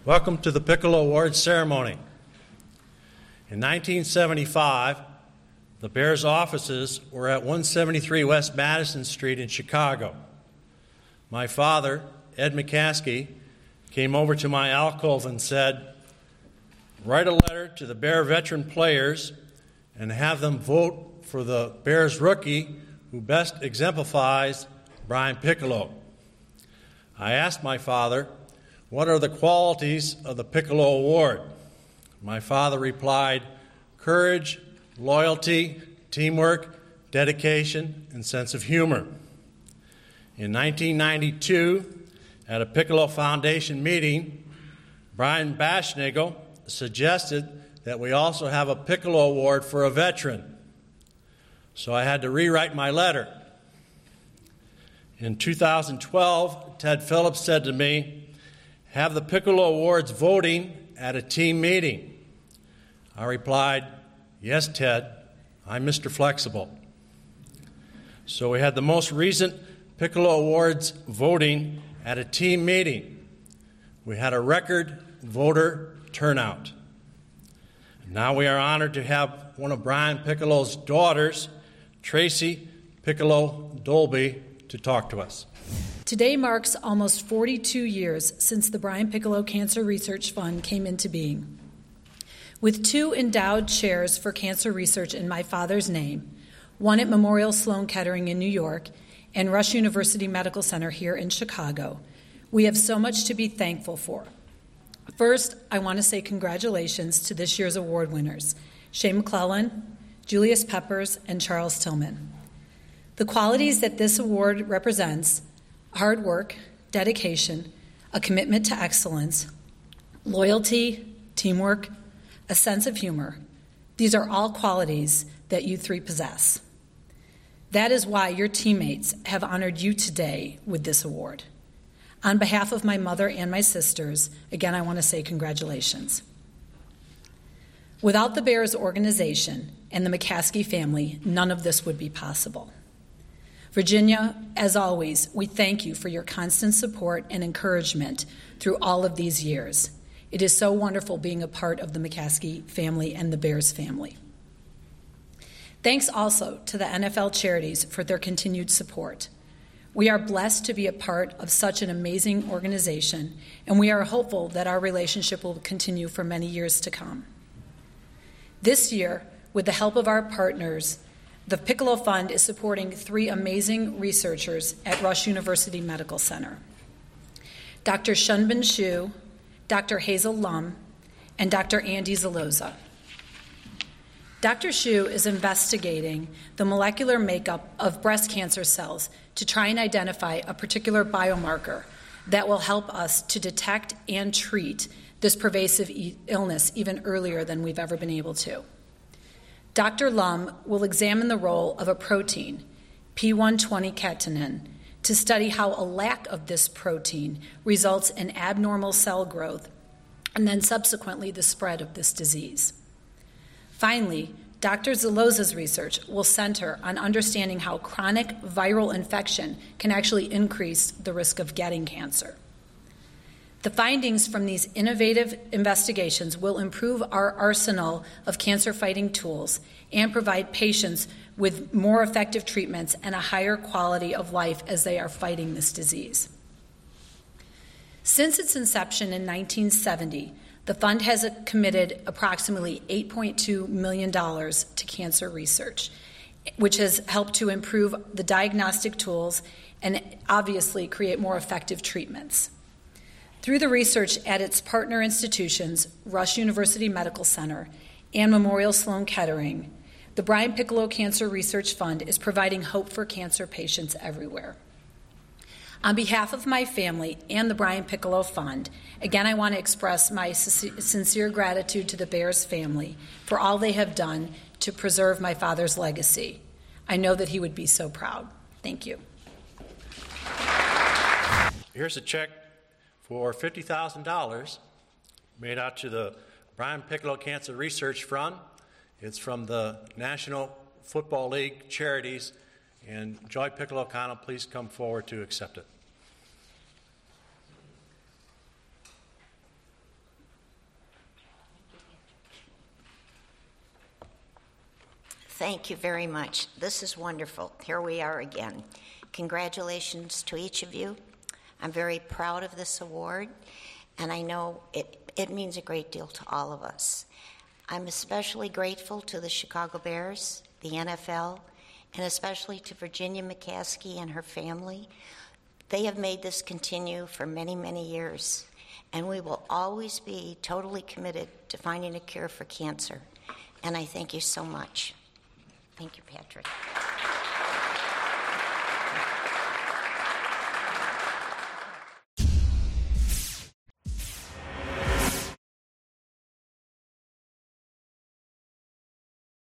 Welcome to the Piccolo Awards ceremony. In 1975, the Bears' offices were at 173 West Madison Street in Chicago. My father, Ed McCaskey, came over to my alcove and said, "Write a letter to the Bear veteran players and have them vote for the Bears rookie who best exemplifies Brian Piccolo." I asked my father, "What are the qualities of the Piccolo Award?" My father replied, "Courage, loyalty, teamwork, dedication, and sense of humor." In 1992, at a Piccolo Foundation meeting, Brian Baschnagel suggested that we also have a Piccolo Award for a veteran. So I had to rewrite my letter. In 2012, Ted Phillips said to me, "Have the Piccolo Awards voting at a team meeting." I replied, "Yes, Ted, I'm Mr. Flexible." So we had the most recent Piccolo Awards voting at a team meeting. We had a record voter turnout. Now we are honored to have one of Brian Piccolo's daughters, Tracy Piccolo Dolby, to talk to us. Today marks almost 42 years since the Brian Piccolo Cancer Research Fund came into being. With 2 endowed chairs for cancer research in my father's name, one at Memorial Sloan Kettering in New York and Rush University Medical Center here in Chicago, we have so much to be thankful for. First, I want to say congratulations to this year's award winners, Shane McClellan, Julius Peppers, and Charles Tillman. The qualities that this award represents, hard work, dedication, a commitment to excellence, loyalty, teamwork, a sense of humor. These are all qualities that you 3 possess. That is why your teammates have honored you today with this award. On behalf of my mother and my sisters, again, I want to say congratulations. Without the Bears organization and the McCaskey family, none of this would be possible. Virginia, as always, we thank you for your constant support and encouragement through all of these years. It is so wonderful being a part of the McCaskey family and the Bears family. Thanks also to the NFL charities for their continued support. We are blessed to be a part of such an amazing organization, and we are hopeful that our relationship will continue for many years to come. This year, with the help of our partners, the Piccolo Fund is supporting 3 amazing researchers at Rush University Medical Center: Dr. Shunbin Xu, Dr. Hazel Lum, and Dr. Andy Zaloza. Dr. Xu is investigating the molecular makeup of breast cancer cells to try and identify a particular biomarker that will help us to detect and treat this pervasive illness even earlier than we've ever been able to. Dr. Lum will examine the role of a protein, P120-catenin, to study how a lack of this protein results in abnormal cell growth and then subsequently the spread of this disease. Finally, Dr. Zaloza's research will center on understanding how chronic viral infection can actually increase the risk of getting cancer. The findings from these innovative investigations will improve our arsenal of cancer-fighting tools and provide patients with more effective treatments and a higher quality of life as they are fighting this disease. Since its inception in 1970, the fund has committed approximately $8.2 million to cancer research, which has helped to improve the diagnostic tools and obviously create more effective treatments. Through the research at its partner institutions, Rush University Medical Center and Memorial Sloan Kettering, the Brian Piccolo Cancer Research Fund is providing hope for cancer patients everywhere. On behalf of my family and the Brian Piccolo Fund, again, I want to express my sincere gratitude to the Bears family for all they have done to preserve my father's legacy. I know that he would be so proud. Thank you. Here's a check for $50,000 made out to the Brian Piccolo Cancer Research Fund. It's from the National Football League Charities, and Joy Piccolo O'Connell, please come forward to accept it. Thank you very much. This is wonderful. Here we are again. Congratulations to each of you. I'm very proud of this award, and I know it means a great deal to all of us. I'm especially grateful to the Chicago Bears, the NFL, and especially to Virginia McCaskey and her family. They have made this continue for many, many years, and we will always be totally committed to finding a cure for cancer. And I thank you so much. Thank you, Patrick.